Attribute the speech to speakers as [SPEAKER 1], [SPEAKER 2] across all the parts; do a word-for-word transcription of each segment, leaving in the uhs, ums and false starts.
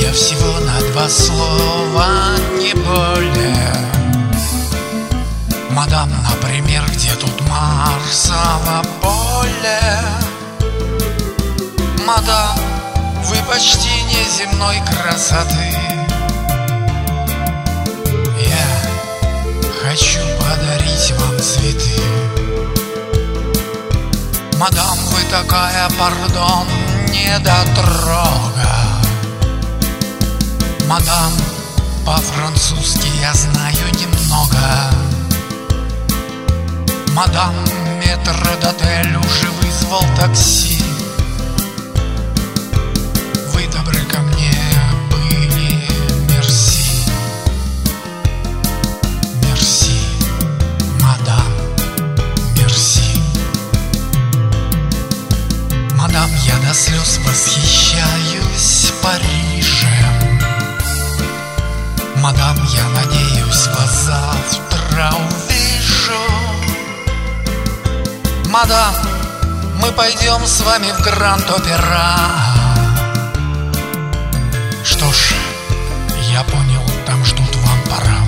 [SPEAKER 1] Я всего на два слова, не более. Мадам, например, где тут Марсово поле? Мадам, вы почти неземной красоты. Я хочу подарить вам цветы. Мадам, вы такая, пардон, недотрога. Мадам, по-французски я знаю немного. Мадам, метрдотель уже вызвал такси. Вы добры ко мне были, мерси. Мерси, мадам, мерси. Мадам, я до слез восхищаюсь Парижем. Мадам, я надеюсь, вас завтра увижу. Мадам, мы пойдем с вами в Гранд-Опера. Что ж, я понял, там ждут вам пора.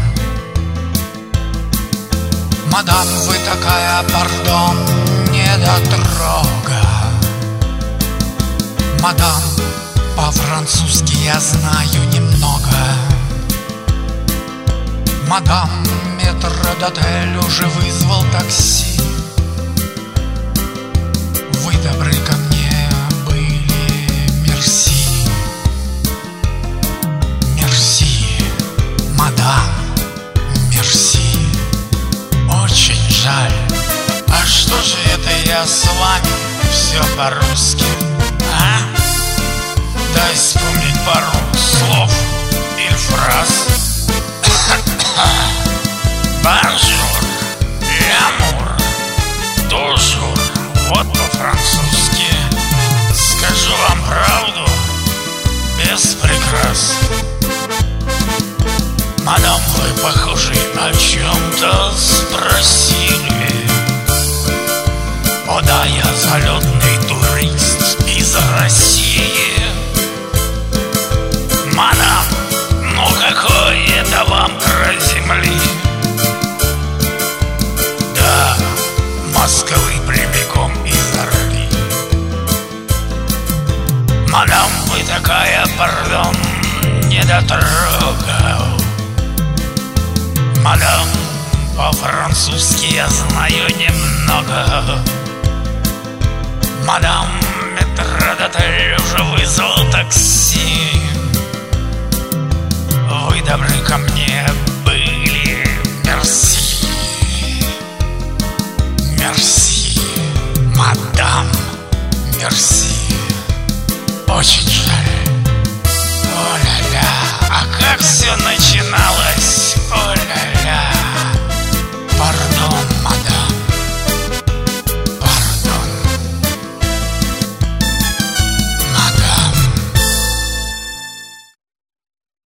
[SPEAKER 1] Мадам, вы такая, пардон, недотрога. Мадам, по-французски я знаю немного. Мадам, метрдотель уже вызвал такси. Вы добры ко мне были, мерси. Мерси, мадам, мерси. Очень жаль. А что же это я с вами все по-русски, а? Дай вспомнить пару слов или фраз. Бонжур, лямур, тужур. Вот по-французски. Скажу вам правду, без прикрас. Мадам, вы похожи о чем-то спросили. О да, я залетный турист из России. Мадам, ну какой это вам край земли? Да, Москвы прямиком из Орли. Мадам, вы такая, пардон, недотрога. Мадам, по-французски я знаю немного. Мадам, метрдотель уже вызвал такси. Вы добры ко мне были, мерси. Мерси, мадам, мерси. Очень жаль. О-ля-ля, а как все начиналось? О-ля-ля.